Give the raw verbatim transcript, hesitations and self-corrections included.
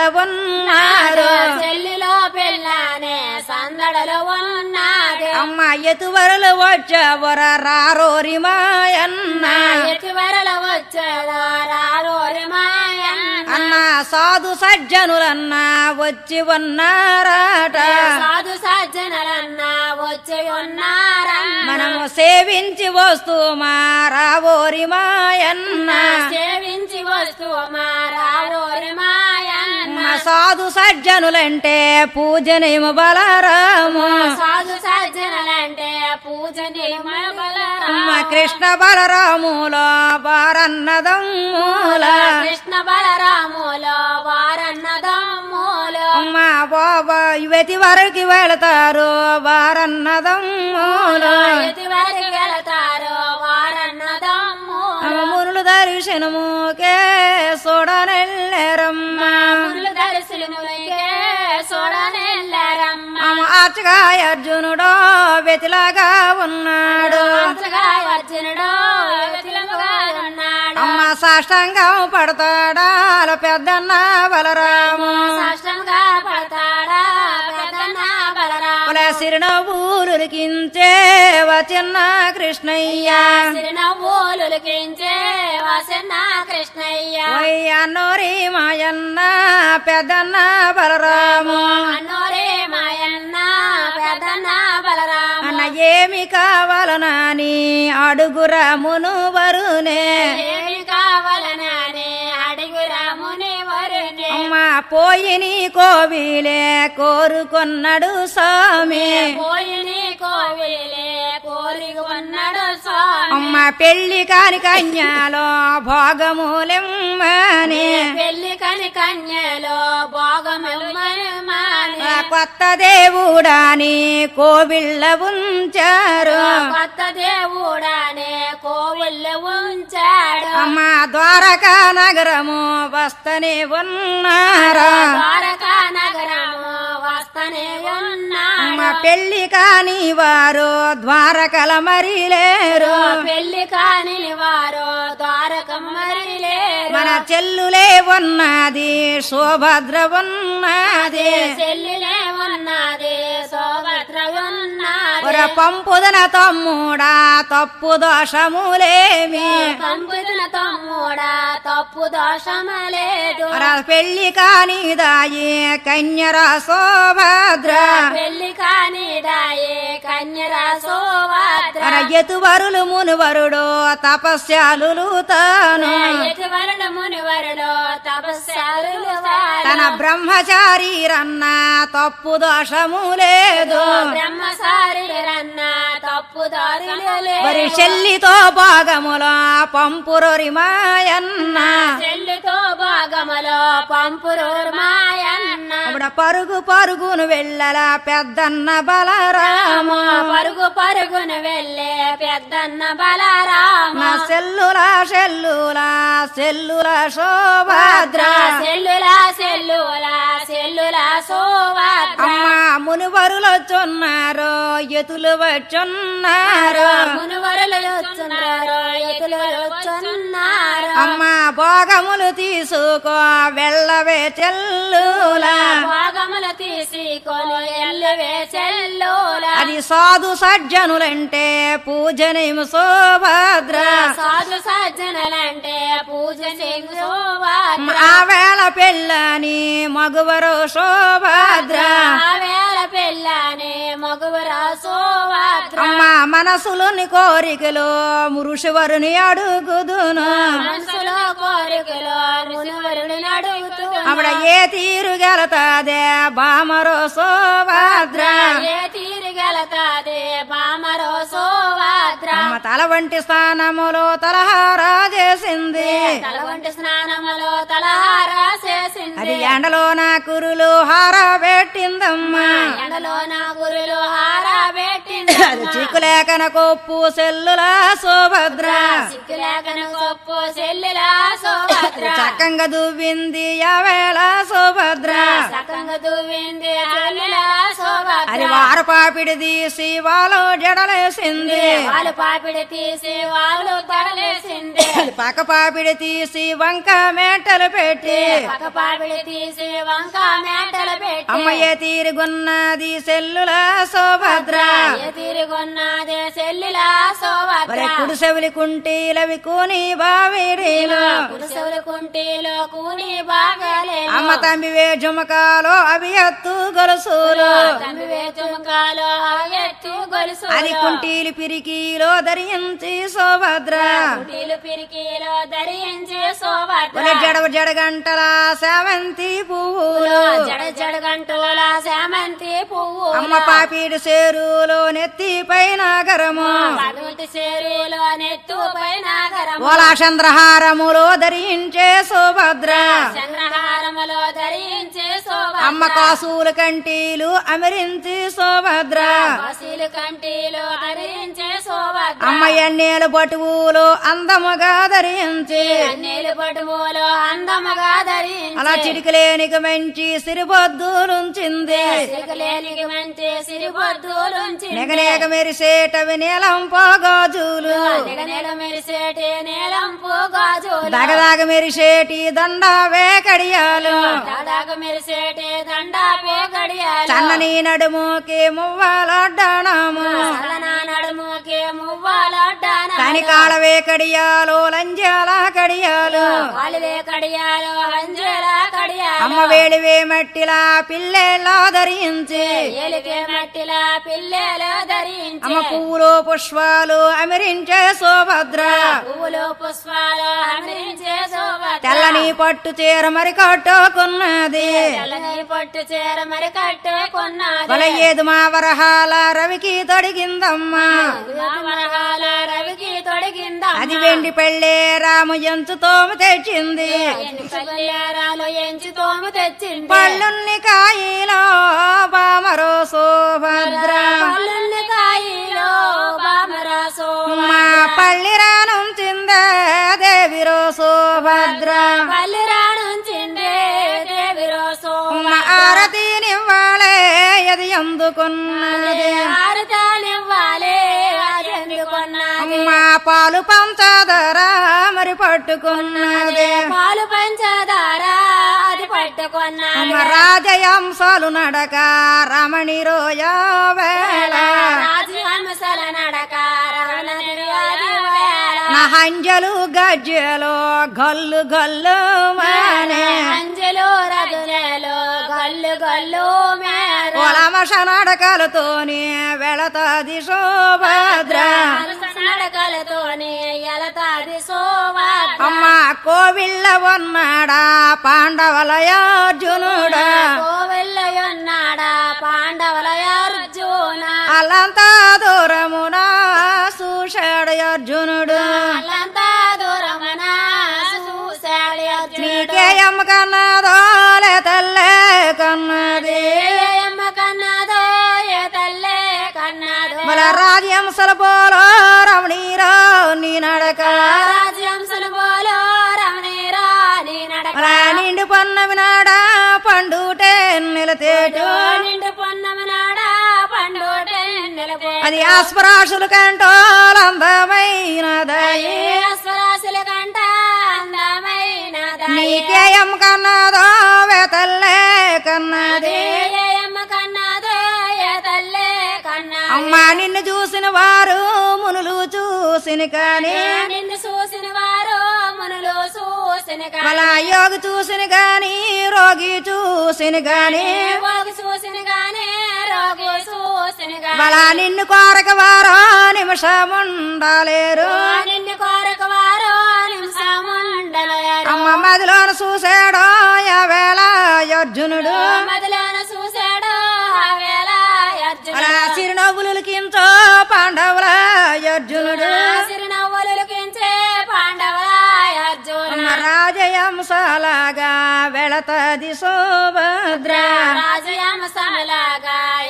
ఉన్నారు చెల్లిలో పెళ్ళానే సందడలు ఉన్నది అమ్మ ఎతువరలు వచ్చవర రారోరి మాయన్న ఎటువరలు వచ్చేదా రారోరి మాయన్న అన్న సాధు సజ్జనులన్న వచ్చి ఉన్నారట సాధు సజ్జనులన్నా వచ్చి ఉన్నారన్న మనము సేవించి వస్తూ మా రావోరి మాయన్న సేవించి వస్తూ మా రారోరి మాయన్న సాధు సజ్జనులంటే పూజనేమ బలరాము సాధు సజ్జనులంటే పూజనీయ బలరామ కృష్ణ బలరాములో వారన్నదమ్ముల కృష్ణ బలరాములో వారన్నదమ్ములో అమ్మ బాబా యువతి వరకు వెళతారు వారన్నదమ్ముల ఎతి వారికి వెళతారు వారన్నదమ్ములు మునులు దర్శనముకే చూడనెల్లరమ్మ మునులు దర్శనములకే చూడనెల్లరమ్మ ఆచగా అర్జునుడో వెతిలాగా ఉన్నాడు అంతగా అర్జునుడు యువతిలముగా ఉన్నాడు అమ్మ సాష్టంగం పడతాడా పెద్దన్న బలరాము సాష్టంగా పడతాడా పెద్దన్న బలరామ సిరినవ్వులుకించే చిన్న కృష్ణయ్య సిరినవ్వులుకించే వసన్న కృష్ణయ్య అన్నోరి మాయన్న పెద్దన్న బలరాము అన్నోరే మాయన్న పెద్దన్న బలరామ అన్న ఏమి కావాలనాని అడుగురమును వరునే ఏమి కావాలనని అడుగురాముని వరుని అమ్మ పోయి నీ కోవిలే కోరుకొన్నాడు స్వామి పోయిని కోవిలే కోరిగి ఉన్నాడు స్వామి అమ్మ పెళ్లి కాని కన్యాలో భోగములెమ్మని పెళ్లి కని కన్యలో భోగములు మాని కొత్త దేవుడాని కోవిళ్ళ ఉంచారు కొత్త దేవుడానే కోవిళ్ళు ఉంచాడు అమ్మ ద్వారకా నగరము వస్తనే ఉన్నారా ద్వారకా నగరము వస్తనే ఉన్నా అమ్మ పెళ్లి కాని వారు ద్వారకల మరి లేరు పెళ్లి కాని వారు ద్వారకం మరి లేరు మన చెల్లులే ఉన్నది సుభద్ర ఉన్నది చెల్లిలే ఉన్నది సోభద్ర ఉన్నది ఒర పంపుదన తమ్ముడా తప్పు దోషములేమి పంపుతున్న తమ్ముడా తప్పు దోషమలేదు ఒర పెళ్లి కాని దాయి కన్యరా సోభద్ర పెళ్లి కాని దాయే కన్యరా సోభద్ర ఒర ఎతువరులు మునువరుడు తపస్యాలు తాను ఎటువరుడు మునివరుడు తపస్సాలు తన బ్రహ్మచారి రన్న తప్పు దోషము లేదు బ్రహ్మసారి రన్న తప్పు దారులు మరి చెల్లితో భాగములో పంపురొరి మాయన్న చెల్లితో భాగములో పంపురు మాయన్న అప్పుడు పరుగు పరుగును వెళ్ళల పెద్దన్న బలరాము పరుగు పరుగును వెళ్ళే పెద్దన్న బలరామ నా సెల్లులా సెల్లులా సెల్లులా శోభద్ర సెల్లులా సెల్లులా సెల్లులా సోభద్ర అమ్మ మునివరులు వచ్చున్నారు ఎతులు వచ్చున్నారు మునివరులు వచ్చున్నారు ఎతులు వచ్చున్నారు అమ్మ భోగములు తీసుకో వెళ్ళవే చెల్లులా భాగములు తీసుకొని ఎల్లువే చెల్లులా అది సాధు సజ్జనులంటే పూజనేము శోభద్ర సాధు సజ్జనులంటే పూజ చేగు సోభద్ర ఆ వేళ పెళ్ళని మగువరు శోభద్ర ఆ వేళ పెళ్ళాని మగువరా సోభద్ర అమ్మ మనసులోని కోరికలు మురుషువరుని అడుగుదును మనసులో కోరికలో మునివరుని అడుగుతూ అప్పుడ ఏ తీరు గెలతాదే బామరో శోభద్ర ఏ తీరుగలతాదే బామరో సోభద్ర అమ్మ తల వంటి స్థానములో తలహారా చేసింది తల వంటి స్నానములో తలహారా చేసింది అది ఎండలో నా కురులు హార పెట్టిందమ్మా ఎండలో నా గురులు హారా పెట్టింది అది చిక్కులేకన కొప్పు సెల్లులా శోభద్ర సిక్కులేకను గొప్పు చెల్లిలా సోభద్ర చక్కంగా దువ్వింది యావేళ శోభద్ర సకంగా దువ్వింది చెల్లిలా సోభద్ర అది వారం పాపిడి తీసి వాళ్ళు జడలేసింది వాళ్ళు పాపిడి తీసి వాళ్ళు తడలేసింది పక్క పాపిడి తీసి వంక మేటలు పెట్టి పక్క పాపిడి తీసి వంక మేటలు పెట్టి అమ్మయ్య తీరుగున్నది సెల్లుల సోభద్ర ఏ తిరుగున్నదే సెల్లిలా సోభద్ర కుడి సెవిలి కుంటీలవి కూని బావిడీలు పురుషుల కుంటీలో కూని బాగాలే అమ్మ తంబివే జుమకాలో అవి ఎత్తు గొలుసులు తంబివే చుమకాలో ఎత్తు గొలుసు అది కుంటీలు పిరికిలో ధరించి సోభద్ర కుటీలు పిరికిలో ధరించి సోభద్ర ఒలే జడవ జడగంటల సేవంతి పువ్వులు జడ జడ గంటల శామంతి పువ్వు అమ్మ పాపిడి సేరులో నెత్తి పైన గరము పదవతి చేరులో నెత్తు పైన గరము ఓలా చంద్రహారములో ధరించే సోభద్ర చంద్రహారములో ధరించి శోభద్ర అమ్మ కాసులు కంటీలు అమరించి సోభద్ర కాశీలు కంటిలో ధరించి శోభద్ర అమ్మ ఎన్నేలు బటువులు అందముగా ధరించి అన్నేలు పటువులో అందముగా ధరించి అలా చిటికలేనికి మంచి సిరిబొద్దులుంచింది సిగలేనికి మంచి సిరిబొద్దులుంచి నెగనేగ మెరిసేటవి నీలం పోగాజులు నెగ మెరిసేటి నీలంపు గాజులు దగదాగ మెరిసేటి దండావే కడియాలు దాదాకు మెరిసేటి దండా పోగడియాలు చన్నని నడుముకి మువ్వాలడ్డానాము సలనా నడుముకి మువ్వాలడ్డాన కనికాలవే కడియాలు లంజాల కడియాలు కాలువే కడియాలు అంజల కడియాలు అమ్మ వేడివే మట్టిలా పిల్లెలా ధరించి ఏలికే మట్టిలా పిల్లలు ధరించి అమ్మ పూలు పుష్పాలు అమరించే సోభద్ర పువ్వులు పుష్పాలు హరించే శోభద్ర తెల్లని పట్టు చీర మరి కట్టుకున్నది తెల్లని పట్టు చీర మరి కట్టుకున్నది వలయేదు మా వరహాల రవికి తొడిగిందమ్మా మరహాల రవికి తొడిగిందా అది వెండి పెళ్ళే రాము ఎంచు తోము తెచ్చింది పల్లెరాలు ఎంచి తోము తెచ్చింది పళ్ళున్ని కాయిలో బామరో సోభద్ర పళ్ళున్ని కాయిలో బామరాసో మా పల్లి రానుంచిందే దేవిరో సోభద్ర పల్లెరానుంచిందే దేవి రోసో మా ఆరతినివ్వాలే అది అందుకున్నది హారతాలివ్వాలి అది ఎందుకున్నది మా పాలు పంచదర మరి పట్టుకున్నది పాలు పంచదార అది పట్టుకున్నది మా రాజయాంశాలు నడక రమణి రోయ వేళ రాజహంసల నడక రవణది అది వేళ నా హంజలు గజ్జలు గల్లు గల్లు మానే అంజలు రదులలో గల్లు గల్లు మేర పొలమష నడకలతోని వెళతాది శోభద్ర నడకలతోని ఎలతాది శోభద్ర అమ్మ కోవిళ్ళ ఉన్నాడా పాండవలయార్జునుడా కోవెల్లయున్నాడా పాండవుల అర్జున అల్లంతా దూరమునా చూశాడు అర్జునుడు అల్లంతా దూరమున చూశాడు అర్జునుడు నీకే అమ్మ కన్నదో లే తల్లే కన్నది అమ్మ కన్నదో ఏ తల్లే కన్నదో మన రాజ్యంసల పోలో రమణీరా నీ నడక రాజ్యంసులు పోలో రమణీరా నీ నడక మన నిండు పన్నమి నాడా పండుటే నిలతేటు నిండు పొన్నమి నాడా పండుటే నిలబో అది ఆస్పరాశులు కంటోలందమైన దయి స్వరాశుల కంట అందమైన నీకే అమ్మ కన్నదో వేతల్లే కన్నది అమ్మ కన్నదో ఏ తల్లే కన్నా అమ్మ నిన్ను చూసిన వారు మునులు చూసిన కాని నిన్ను చూసిన వారు మునులు చూసిన మళ్ళా యోగి చూసిన గాని రోగి చూసిన గాని వాగు చూసిన గానే రోగు చూసిన గాని మళ్ళా నిన్ను కోరక వారో నిమిషముండలేరు నిన్ను కోరక వారు నిమిషముండలేరు అమ్మ మదిలోన చూసాడో యావేళ అర్జునుడు మదిలోన చూశాడు ఆ వేళ అర్జునుడు అలా చిరునవ్వులకించో పాండవుల అర్జునుడు చిరునవ్వులకించే పాండవుల అర్జున రాజయంసలాగా వెళతది శోభద్ర రాజయాంసలాగా